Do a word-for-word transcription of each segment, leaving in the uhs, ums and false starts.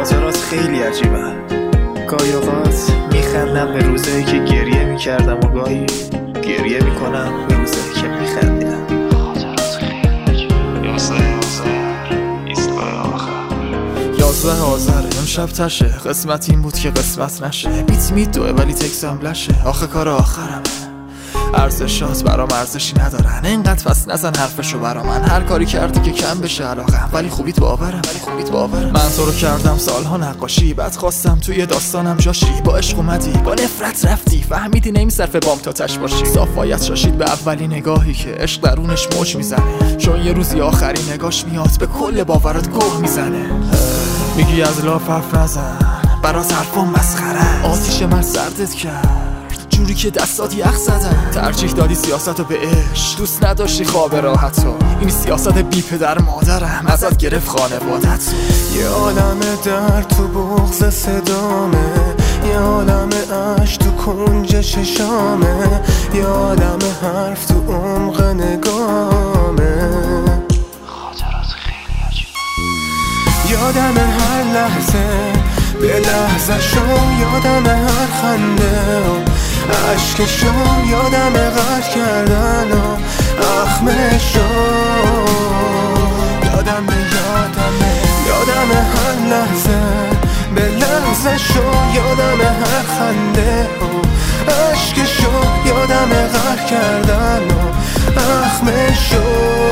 خاطرات خیلی عجیبه. گاهی اوقات میخندم به روزایی که گریه میکردم و گاهی گریه میکنم به روزایی که میخندیدم. خاطرات خیلی عجیبه. یازده آذر ایستگاه آخر. یازده آذر امشب تشه، قسمت این بود که قسمت نشه. بیت میت دوه ولی تکسم لشه، آخه کار آخرم. ارزشات برام ارزشی ندارن، اینقدر پس نزن حرفشو برا من. هر کاری کردی که کم بشه علاقم، ولی خوبیت باورم ولی خوبیت باورم. من تو رو کردم سالها نقاشی، بعد خواستم توی داستانم جاشی. با عشق اومدی با نفرت رفتی، فهمیدی نمیصرفه بام تا تش باشی. صافایت شاشید به اولی نگاهی که عشق درونش موج میزنه، چون یه روزی آخرین نگاش میاد به کل باورات گوه میزنه. میگی از لاف حرف نزن، برات حرفم مسخره. آتیش من سردت کرد جوری که دستات یخ زدن. ترجیح دادی سیاست رو به عشق، دوست نداشتی خواب راحتو. این سیاست بی پدر مادرم ازت گرفت خانوادت. یه عالم در تو بغض صدامه، یه عالم عشق تو کنج چشامه، یه عالم حرف تو عمق نگامه. خاطرات خیلی عجیبه. یادم هر لحظه به لحظه شم، یادم هر خنده و عشقشم، یادم غرق کردن و اخمشم. یادم یادم یادم هر لحظه به لحظه شم، یادم هر خنده و عشقشم، یادم غرق کردن و اخمشم.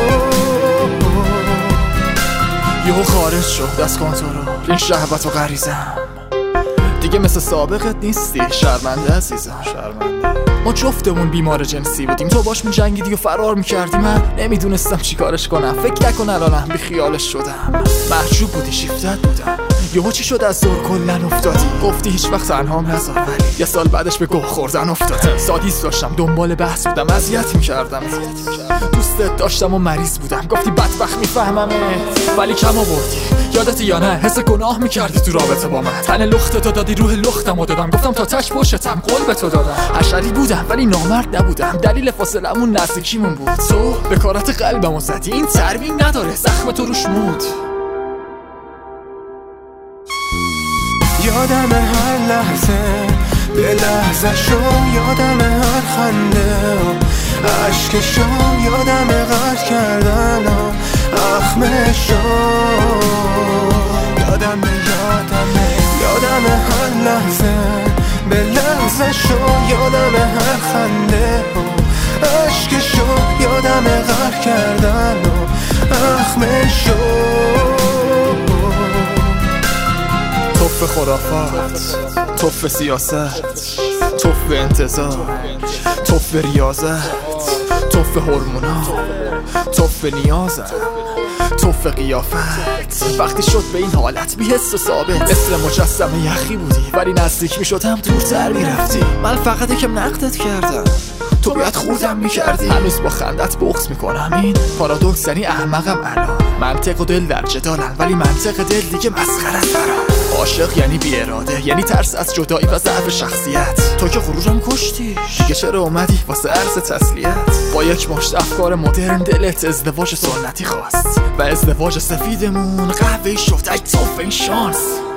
یهو خارج شد دست کنترل این شهوت و غریزم. دیگه مثل سابقت نیستی شرمنده عزیزم، شرمنده. ما جفتمون بیمار جنسی بودیم، تو باش میجنگیدی و فرار میکردی. من نمیدونستم چی کارش کنم، فکر نکن الانم بی خیالش شدم. محجوب بودی شیفتت بودم، یهو چی شد از دور کلن افتادی. گفتی هیچ وقت تنهام نذار، ولی یه سال بعدش به گوه خوردن افتادی. سادیس داشتم دنبال بحث بودم، اذیت میکردم. دوستت داشتم و مریض بودم، گفتی بدبخت میفهممت ولی کم آوردی. یادت یا نه حس گناه میکردی تو رابطه با من. تن لختتو دادی روح لختمو دادم، گفتم تا تک پشتم قول به تو دادم. حشری بودم ولی نامرد نبودم، دلیل فاصلمون نزدیکیمون بود. تو به کارت قلبمو زدی، این ترمیم نداره زخم تو روش مود. یادم هر لحظه به لحظه شم، یادم هر خنده و عشقشم، یادم غرق کردن و اخمشم. یادم یادم یادم هر لحظه به لحظه شم، یادم هر خنده و عشقشم، یادم غرق کردن و اخمشم. توف خرافات، توف سیاست، توف انتظار، توف ریاضت، توف هورمونا، توف نیازت، توف قیافت. وقتی شد به این حالت بی حس و ثابت، مثل مجسمه یخی بودی ولی نزدیک می شدم دورتر می رفتی. من فقط یکم نقدت کردم، تو باید خوردم میکردی. هنوز با خندت بغض میکنم، این پارادوکس یعنی احمقم الان. منطق و دل در جدالن ولی منطق دل دیگه مسخره است برام. عاشق یعنی بی اراده، یعنی ترس از جدایی و ضعف شخصیت. تو که غرورم کشتی، دیگه چرا اومدی واسه عرض تسلیت؟ با یک مشت افکار مدرن دلت ازدواج سنتی خواست و ازدواج سفیدمون قهوه‌ای شد. ای توف این شانس.